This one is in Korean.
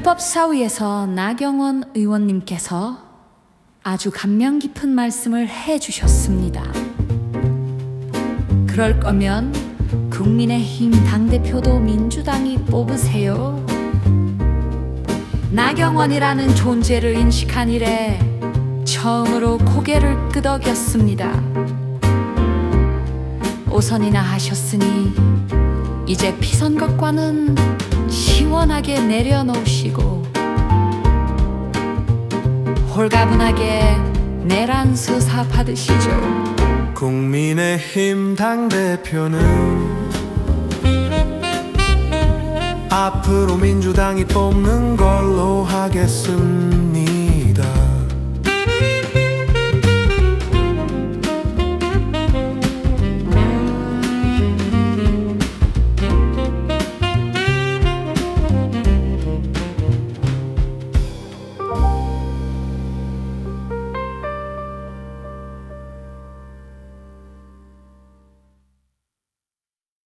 헌법사위에서 나경원 의원님께서 아주 감명 깊은 말씀을 해주셨습니다. 그럴 거면 국민의힘 당대표도 민주당이 뽑으세요. 나경원이라는 존재를 인식한 이래 처음으로 고개를 끄덕였습니다. 5선이나 하셨으니 이제 피선것과는 시원하게 내려놓으시고 홀가분하게 내란 수사 받으시죠. 국민의힘 당대표는 앞으로 민주당이 뽑는 걸로 하겠습니다.